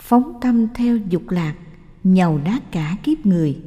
phóng tâm theo dục lạc, nhầu nát cả kiếp người.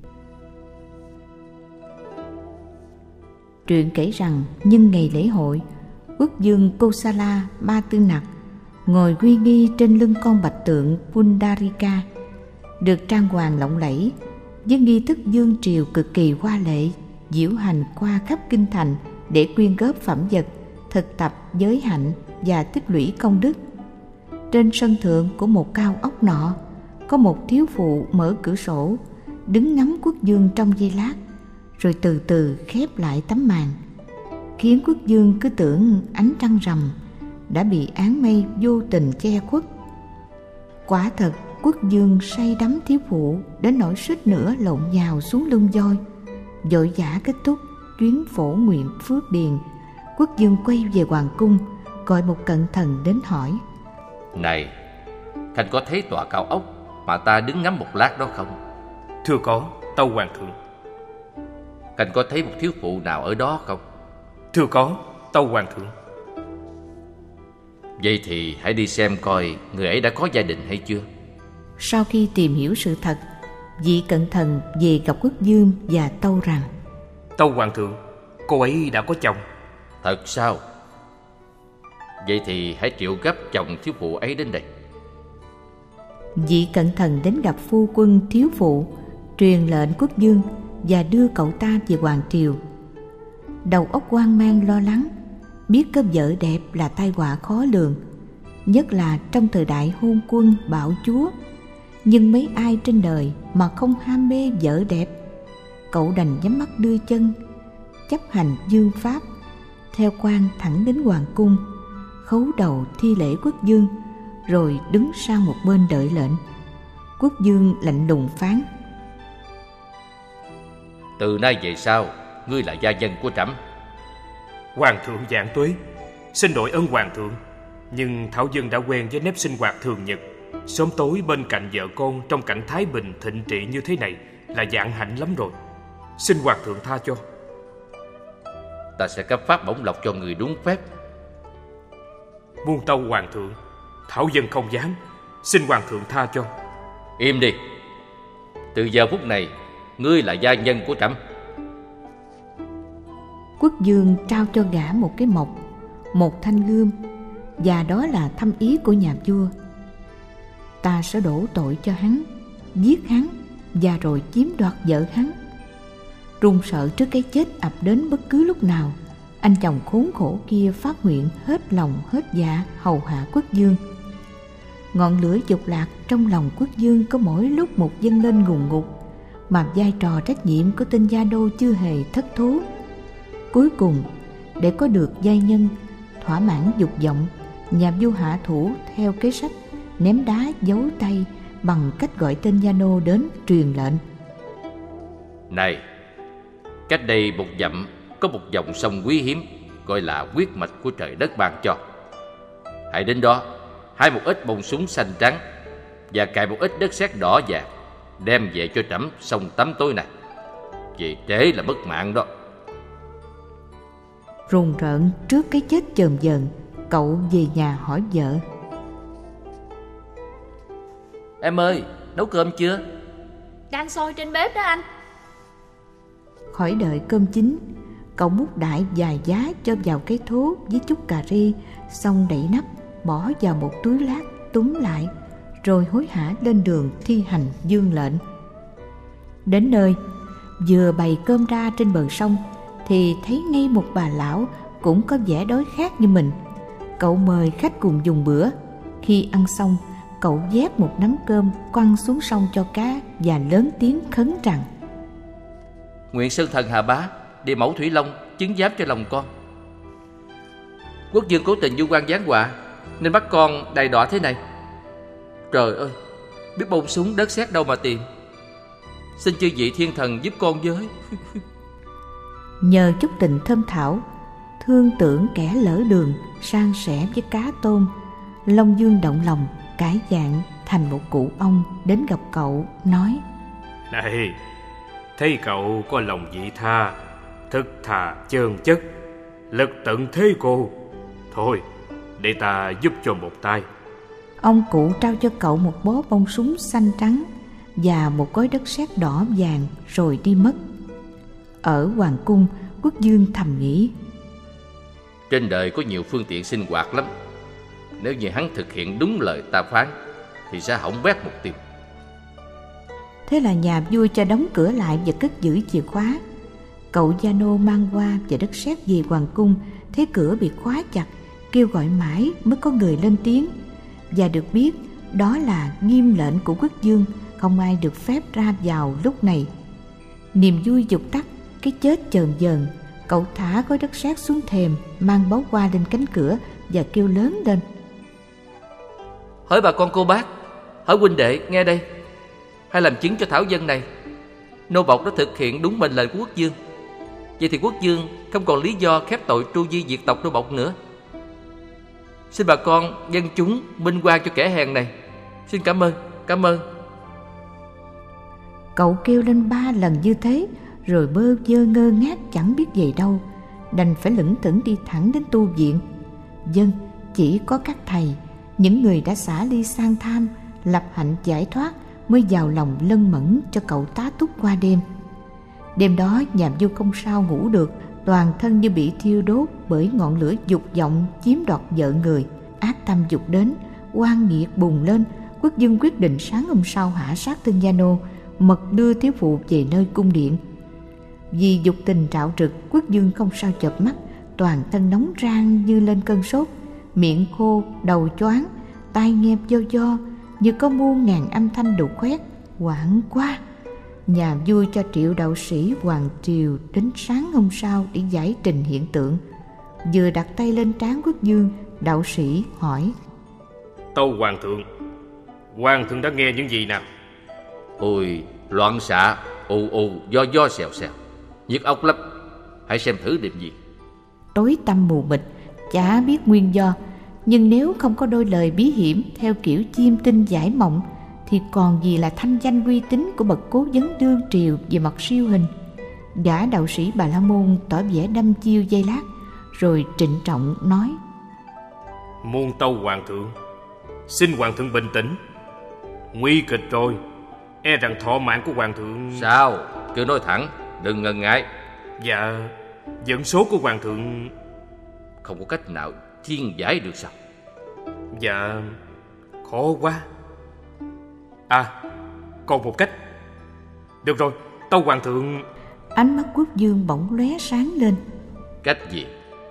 Truyện kể rằng nhân ngày lễ hội, quốc vương Kosala Ma Tư Nặc ngồi uy nghi trên lưng con bạch tượng Pundarika, được trang hoàng lộng lẫy với nghi thức dương triều cực kỳ hoa lệ, diễu hành qua khắp kinh thành để quyên góp phẩm vật, thực tập giới hạnh và tích lũy công đức. Trên sân thượng của một cao ốc nọ, có một thiếu phụ mở cửa sổ, đứng ngắm quốc vương trong giây lát, rồi từ từ khép lại tấm màn, khiến quốc vương cứ tưởng ánh trăng rằm đã bị áng mây vô tình che khuất. Quả thật, quốc vương say đắm thiếu phụ đến nỗi suýt nữa lộn nhào xuống lưng voi. Vội vã kết thúc chuyến phổ nguyện phước điền, quốc vương quay về hoàng cung, gọi một cận thần đến hỏi: Này, Khanh có thấy tòa cao ốc mà ta đứng ngắm một lát đó không? Thưa có, tâu hoàng thượng. Khanh có thấy một thiếu phụ nào ở đó không? Thưa có, tâu hoàng thượng. Vậy thì hãy đi xem coi người ấy đã có gia đình hay chưa. Sau khi tìm hiểu sự thật, vị cận thần về gặp quốc vương và tâu rằng: Tâu hoàng thượng, cô ấy đã có chồng. Thật sao? Vậy thì hãy triệu gấp chồng thiếu phụ ấy đến đây. Vị cận thần đến gặp phu quân thiếu phụ, truyền lệnh quốc vương và đưa cậu ta về hoàng triều. Đầu óc hoang mang lo lắng, biết có vợ đẹp là tai họa khó lường, nhất là trong thời đại hôn quân bạo chúa. Nhưng mấy ai trên đời mà không ham mê vợ đẹp. Cậu đành nhắm mắt đưa chân, chấp hành vương pháp, theo quan thẳng đến hoàng cung, khấu đầu thi lễ quốc vương, rồi đứng sang một bên đợi lệnh. Quốc vương lạnh lùng phán: Từ nay về sau, ngươi là gia dân của trẫm. Hoàng thượng vạn tuế, xin đội ơn hoàng thượng, nhưng thảo dân đã quen với nếp sinh hoạt thường nhật, sớm tối bên cạnh vợ con trong cảnh thái bình thịnh trị như thế này là vạn hạnh lắm rồi. Xin hoàng thượng tha cho. Ta sẽ cấp phát bổng lộc cho người đúng phép. Muôn tâu hoàng thượng, thảo dân không dám, xin hoàng thượng tha cho. Im đi. Từ giờ phút này, ngươi là gia nhân của trẫm. Quốc vương trao cho gã một cái mộc, một thanh gươm, và đó là thâm ý của nhà vua. Ta sẽ đổ tội cho hắn, giết hắn và rồi chiếm đoạt vợ hắn. Run sợ trước cái chết ập đến bất cứ lúc nào, anh chồng khốn khổ kia phát nguyện hết lòng hết dạ hầu hạ quốc vương. Ngọn lửa dục lạc trong lòng quốc vương có mỗi lúc một dâng lên ngùn ngụt, mà vai trò trách nhiệm của tên gia đô chưa hề thất thố. Cuối cùng, để có được giai nhân, thỏa mãn dục vọng, nhà vua hạ thủ theo kế sách ném đá giấu tay bằng cách gọi tên gia nô đến truyền lệnh: Này, cách đây một dặm có một dòng sông quý hiếm, gọi là huyết mạch của trời đất ban cho. Hãy đến đó, hái một ít bông súng xanh trắng và cài một ít đất sét đỏ vàng, đem về cho trẫm xong tắm tối này. Vì trễ là mất mạng đó. Rùng rợn trước cái chết chờm chờn, cậu về nhà hỏi vợ: Em ơi, nấu cơm chưa? Đang sôi trên bếp đó anh. Khỏi đợi cơm chín, cậu múc đại vài giá cho vào cái thố với chút cà ri, xong đậy nắp, bỏ vào một túi lát túm lại, rồi hối hả lên đường thi hành vương lệnh. Đến nơi, vừa bày cơm ra trên bờ sông thì thấy ngay một bà lão cũng có vẻ đói khát như mình. Cậu mời khách cùng dùng bữa. Khi ăn xong, cậu vét một nắm cơm quăng xuống sông cho cá và lớn tiếng khấn rằng: Nguyện Sơn Thần Hà Bá, địa mẫu Thủy Long chứng giám cho lòng con. Quốc vương cố tình vu oan giáng họa nên bắt con đầy đọa thế này. Trời ơi, biết bông súng đất sét đâu mà tìm. Xin chư vị thiên thần giúp con với. Nhờ chút tình thơm thảo, thương tưởng kẻ lỡ đường, san sẻ với cá tôm, Long Dương động lòng, cải dạng thành một cụ ông đến gặp cậu, nói: Này, thấy cậu có lòng vị tha, thức thà chơn chất, lực tận thế cô. Thôi, để ta giúp cho một tay. Ông cụ trao cho cậu một bó bông súng xanh trắng và một gói đất sét đỏ vàng rồi đi mất. Ở hoàng cung, Quốc vương thầm nghĩ: trên đời có nhiều phương tiện sinh hoạt lắm. Nếu như hắn thực hiện đúng lời ta phán thì sẽ hỏng bét mục tiêu. Thế là nhà vua cho đóng cửa lại và cất giữ chìa khóa. Cậu gia nô mang hoa và đất sét về hoàng cung, thấy cửa bị khóa chặt, kêu gọi mãi mới có người lên tiếng, và được biết đó là nghiêm lệnh của quốc vương, không ai được phép ra vào lúc này. Niềm vui vụt tắt, cái chết chờn vờn. Cậu thả gói đất sét xuống thềm, mang bó hoa lên cánh cửa và kêu lớn lên: hỡi bà con cô bác, hỡi huynh đệ, nghe đây, hãy làm chứng cho thảo dân này. Nô bộc đã thực hiện đúng mệnh lệnh của quốc vương. Vậy thì quốc vương không còn lý do khép tội tru di diệt tộc nô bộc nữa. Xin bà con dân chúng minh oan cho kẻ hèn này. Xin cảm ơn, cảm ơn. Cậu kêu lên 3 lần như thế, rồi bơ vơ ngơ ngác chẳng biết về đâu, đành phải lững thững đi thẳng đến tu viện. Dân chỉ có các thầy, những người đã xả ly sang tham, lập hạnh giải thoát mới vào lòng lân mẫn cho cậu tá túc qua đêm. Đêm đó nhà vua không sao ngủ được, toàn thân như bị thiêu đốt bởi ngọn lửa dục vọng chiếm đoạt vợ người. Ác tâm dục đến, oan nghiệt bùng lên. Quốc vương quyết định sáng hôm sau hạ sát tên gia nô, mật đưa thiếu phụ về nơi cung điện. Vì dục tình trạo trực, quốc vương không sao chợp mắt, toàn thân nóng rang như lên cơn sốt, miệng khô, đầu choáng, tai nghe do như có muôn ngàn âm thanh đục khoét. Hoảng quá! Nhà vua cho triệu đạo sĩ hoàng triều đến sáng hôm sau để giải trình hiện tượng. Vừa đặt tay lên trán quốc vương, đạo sĩ hỏi: tâu hoàng thượng đã nghe những gì nào? Ôi, loạn xạ, ù do xèo xèo, nhức óc lắm. Hãy xem thử điểm gì. Tối tăm mù mịt, chả biết nguyên do. Nhưng nếu không có đôi lời bí hiểm theo kiểu chiêm tinh giải mộng, thì còn gì là thanh danh uy tín của bậc cố vấn đương triều về mặt siêu hình. Gã đạo sĩ Bà La Môn tỏ vẻ đăm chiêu giây lát, rồi trịnh trọng nói: muôn tâu hoàng thượng, xin hoàng thượng bình tĩnh. Nguy kịch rồi, e rằng thọ mạng của hoàng thượng... Sao? Cứ nói thẳng, đừng ngần ngại. Dạ, dẫn số của hoàng thượng... Không có cách nào thiên giải được sao? Dạ, khó quá. À, còn một cách. Được rồi, tâu hoàng thượng... Ánh mắt quốc vương bỗng lóe sáng lên. Cách gì?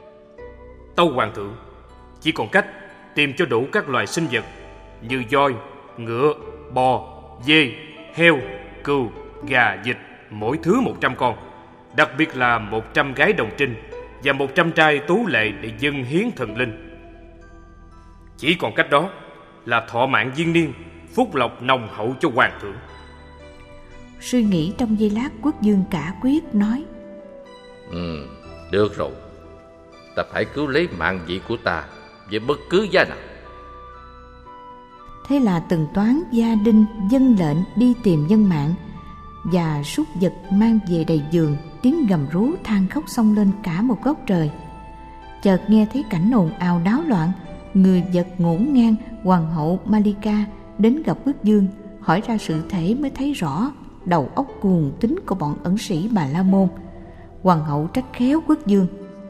Tâu hoàng thượng, chỉ còn cách tìm cho đủ các loài sinh vật như voi, ngựa, bò, dê, heo, cừu, gà, vịt, mỗi thứ 100 con. Đặc biệt là 100 gái đồng trinh và 100 trai tú lệ để dâng hiến thần linh. Chỉ còn cách đó là thọ mạng viên niên, phúc lộc nồng hậu cho hoàng thượng. Suy nghĩ trong giây lát, quốc vương cả quyết nói: Được rồi, ta phải cứu lấy mạng vị của ta với bất cứ giá nào. Thế là từng toán gia đình dân lệnh đi tìm nhân mạng, và súc vật mang về đầy giường. Tiếng gầm rú than khóc xông lên cả một góc trời. Chợt nghe thấy cảnh ồn ào náo loạn, người vật ngổn ngang. Hoàng hậu Malika đến gặp quốc vương, hỏi ra sự thể mới thấy rõ đầu óc cuồng tín của bọn ẩn sĩ Bà La Môn. Hoàng hậu trách khéo quốc vương: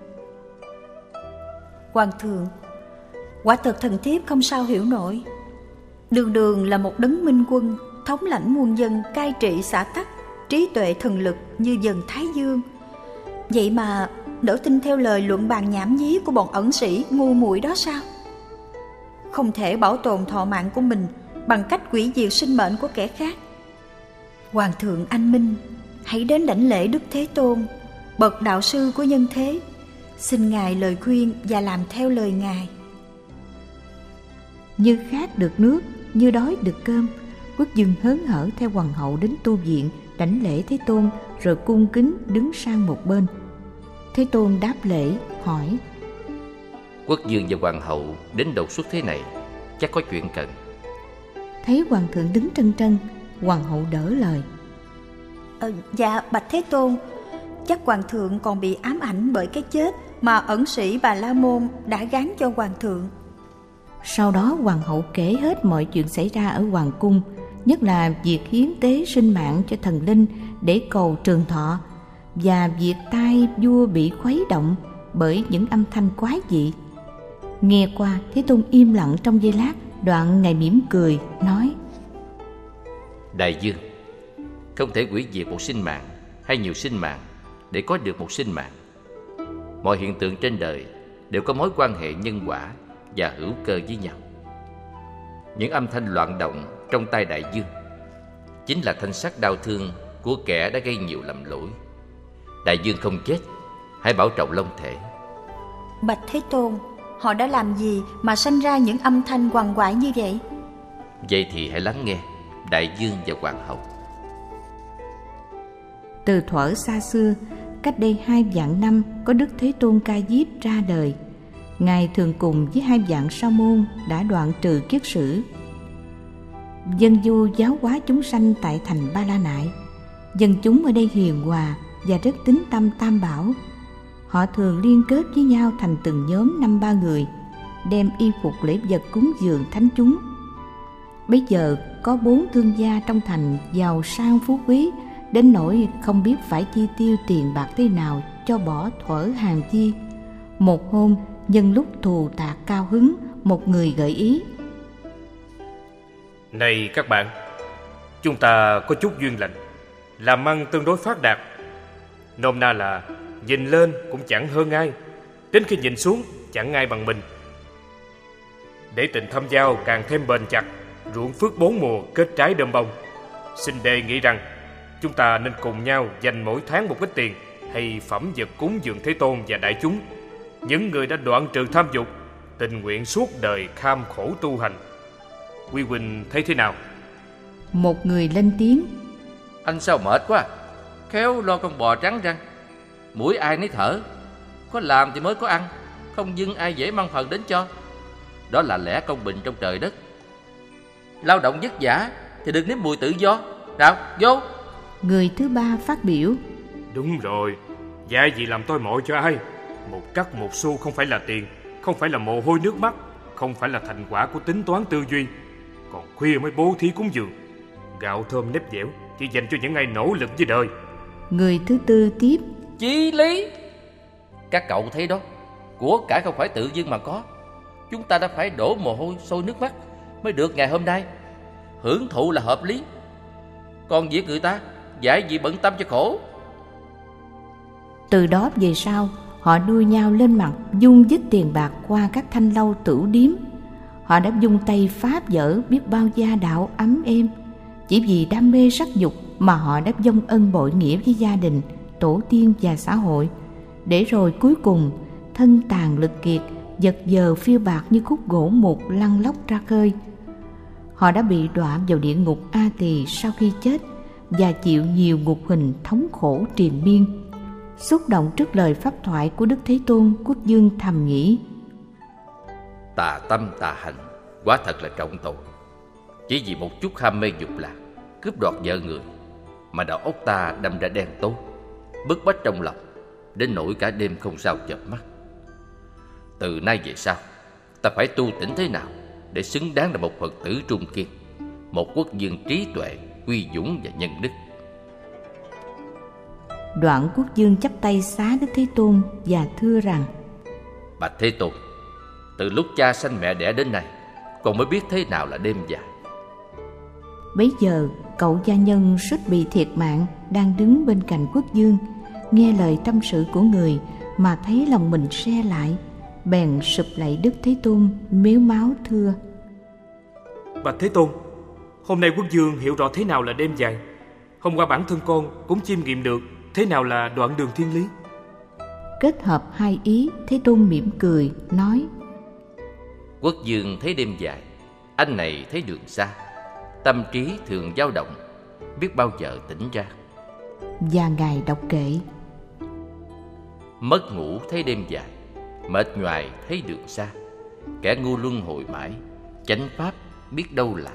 Hoàng thượng, quả thật thần thiếp không sao hiểu nổi. Đường là một đấng minh quân, thống lãnh muôn dân, cai trị xã tắc, trí tuệ thần lực như dần thái dương. Vậy mà đỡ tin theo lời luận bàn nhảm nhí của bọn ẩn sĩ ngu muội đó sao? Không thể bảo tồn thọ mạng của mình bằng cách hủy diệt sinh mệnh của kẻ khác. Hoàng thượng anh minh, hãy đến đảnh lễ Đức Thế Tôn, bậc đạo sư của nhân thế. Xin Ngài lời khuyên và làm theo lời Ngài. Như khát được nước, như đói được cơm, quốc vương hớn hở theo hoàng hậu đến tu viện đảnh lễ Thế Tôn, rồi cung kính đứng sang một bên. Thế Tôn đáp lễ hỏi: Quốc vương và hoàng hậu đến đột xuất thế này, chắc có chuyện cần. Thấy hoàng thượng đứng trân trân, hoàng hậu đỡ lời: Dạ bạch Thế Tôn, chắc hoàng thượng còn bị ám ảnh bởi cái chết mà ẩn sĩ Bà La Môn đã gán cho hoàng thượng. Sau đó hoàng hậu kể hết mọi chuyện xảy ra ở hoàng cung, nhất là việc hiến tế sinh mạng cho thần linh để cầu trường thọ, và việc tai vua bị khuấy động bởi những âm thanh quái dị. Nghe qua, Thế Tôn im lặng trong giây lát, đoạn Ngài mỉm cười nói: Đại dương, không thể hủy diệt một sinh mạng hay nhiều sinh mạng để có được một sinh mạng. Mọi hiện tượng trên đời đều có mối quan hệ nhân quả và hữu cơ với nhau. Những âm thanh loạn động trong tai đại dương chính là thanh sắc đau thương của kẻ đã gây nhiều lầm lỗi. Đại dương không chết, hãy bảo trọng long thể. Bạch Thế Tôn, họ đã làm gì mà sanh ra những âm thanh quằn quại như vậy? Vậy thì hãy lắng nghe đại dương và hoàng hậu. Từ thuở xa xưa, cách đây 2 vạn năm, có Đức Thế Tôn Ca Diếp ra đời. Ngài thường cùng với 2 vạn sa môn đã đoạn trừ kiết sử, dân du giáo hóa chúng sanh tại thành Ba La Nại. Dân chúng ở đây hiền hòa và rất tín tâm Tam Bảo. Họ thường liên kết với nhau thành từng nhóm 5-3 người, đem y phục lễ vật cúng dường thánh chúng. Bây giờ có 4 thương gia trong thành giàu sang phú quý, đến nỗi không biết phải chi tiêu tiền bạc thế nào cho bỏ thuở hàng chi. Một hôm, nhân lúc thù tạc cao hứng, một người gợi ý: Này các bạn, chúng ta có chút duyên lành, làm ăn tương đối phát đạt. Nôm na là nhìn lên cũng chẳng hơn ai, đến khi nhìn xuống chẳng ai bằng mình. Để tình thâm giao càng thêm bền chặt, ruộng phước 4 mùa kết trái đơm bông, xin đề nghị rằng chúng ta nên cùng nhau dành mỗi tháng một ít tiền hay phẩm vật cúng dường Thế Tôn và đại chúng, những người đã đoạn trừ tham dục, tình nguyện suốt đời kham khổ tu hành. Quý huynh thấy thế nào? Một người lên tiếng: Anh sao mệt quá, khéo lo con bò trắng răng. Mũi ai nấy thở, có làm thì mới có ăn, không dưng ai dễ mang phần đến cho. Đó là lẽ công bình trong trời đất. Lao động vất vả thì đừng nếm mùi tự do. Nào, vô. Người thứ ba phát biểu: Đúng rồi, dạy gì làm tôi mỏi cho ai. Một cắc một xu không phải là tiền, không phải là mồ hôi nước mắt, không phải là thành quả của tính toán tư duy. Còn khuya mới bố thí cúng dường. Gạo thơm nếp dẻo chỉ dành cho những ai nỗ lực với đời. Người thứ tư tiếp: Chí lý. Các cậu thấy đó, của cải không phải tự dưng mà có. Chúng ta đã phải đổ mồ hôi sôi nước mắt mới được ngày hôm nay. Hưởng thụ là hợp lý, còn việc người ta dạy gì bận tâm cho khổ. Từ đó về sau, họ đua nhau lên mặt dung dít tiền bạc qua các thanh lâu tửu điếm. Họ đã dung tay phá vỡ biết bao gia đạo ấm êm. Chỉ vì đam mê sắc dục mà họ đã vong ân bội nghĩa với gia đình, tổ tiên và xã hội, để rồi cuối cùng thân tàn lực kiệt, vật vờ phiêu bạc như khúc gỗ mục lăn lóc ra khơi. Họ đã bị đọa vào địa ngục A Tỳ sau khi chết và chịu nhiều ngục hình thống khổ triền miên. Xúc động trước lời pháp thoại của Đức Thế Tôn, Quốc vương thầm nghĩ: Tà tâm tà hành quả thật là trọng tội. Chỉ vì một chút ham mê dục lạc, cướp đoạt vợ người mà đầu óc ta đâm ra đen tối, bức bách trong lòng, đến nỗi cả đêm không sao chợp mắt. Từ nay về sau, ta phải tu tỉnh thế nào để xứng đáng là một Phật tử trung kiên, một quốc vương trí tuệ, uy dũng và nhân đức. Đoạn quốc vương chắp tay xá Đức Thế Tôn và thưa rằng: Bạch Thế Tôn, từ lúc cha sanh mẹ đẻ đến nay, con mới biết thế nào là đêm dài. Bấy giờ cậu gia nhân suýt bị thiệt mạng đang đứng bên cạnh quốc vương, nghe lời tâm sự của người mà thấy lòng mình se lại, bèn sụp lạy Đức Thế Tôn, mếu máo thưa: Bạch Thế Tôn, hôm nay quốc vương hiểu rõ thế nào là đêm dài. Hôm qua bản thân con cũng chiêm nghiệm được thế nào là đoạn đường thiên lý. Kết hợp hai ý, Thế Tôn mỉm cười nói: Quốc vương thấy đêm dài, anh này thấy đường xa, tâm trí thường dao động, biết bao giờ tỉnh ra. Và Ngài đọc kệ: Mất ngủ thấy đêm dài, mệt nhoài thấy đường xa, kẻ ngu luân hồi mãi, chánh pháp biết đâu là.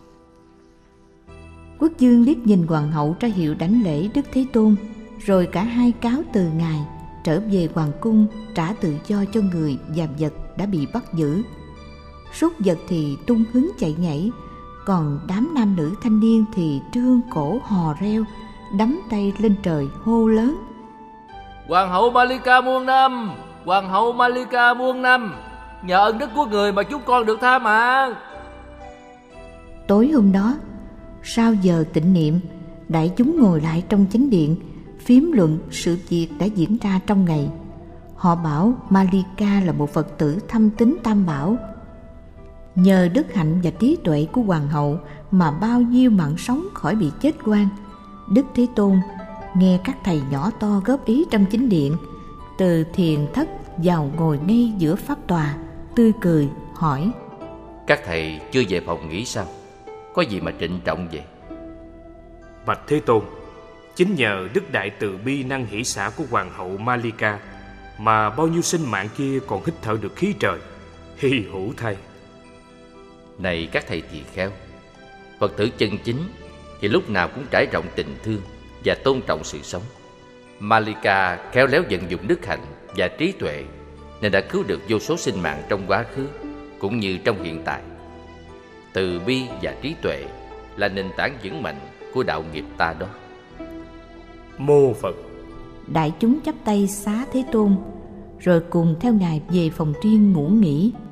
Quốc vương liếc nhìn hoàng hậu ra hiệu đảnh lễ Đức Thế Tôn, rồi cả hai cáo từ Ngài, trở về hoàng cung trả tự do cho người và vật đã bị bắt giữ. súc vật thì tung hứng chạy nhảy, còn đám nam nữ thanh niên thì trương cổ hò reo, đắm tay lên trời hô lớn: Hoàng hậu Malika muôn năm, Hoàng hậu Malika muôn năm, nhờ ân đức của người mà chúng con được tha mạng. Tối hôm đó, sau giờ tịnh niệm, đại chúng ngồi lại trong chánh điện, phiếm luận sự việc đã diễn ra trong ngày. Họ bảo Malika là một Phật tử thâm tín Tam Bảo. Nhờ đức hạnh và trí tuệ của hoàng hậu mà bao nhiêu mạng sống khỏi bị chết oan. Đức Thế Tôn nghe các thầy nhỏ to góp ý trong chính điện, từ thiền thất vào ngồi ngay giữa pháp tòa, tươi cười hỏi: Các thầy chưa về phòng nghỉ sao? Có gì mà trịnh trọng vậy? Bạch Thế Tôn, chính nhờ đức đại từ bi năng hỷ xả của hoàng hậu Malika mà bao nhiêu sinh mạng kia còn hít thở được khí trời. Hy hữu thay. Này các thầy tỳ kheo, Phật tử chân chính thì lúc nào cũng trải rộng tình thương và tôn trọng sự sống. Malika khéo léo vận dụng đức hạnh và trí tuệ nên đã cứu được vô số sinh mạng trong quá khứ cũng như trong hiện tại. Từ bi và trí tuệ là nền tảng vững mạnh của đạo nghiệp ta đó. Mô Phật. Đại chúng chắp tay xá Thế Tôn, rồi cùng theo Ngài về phòng riêng ngủ nghỉ.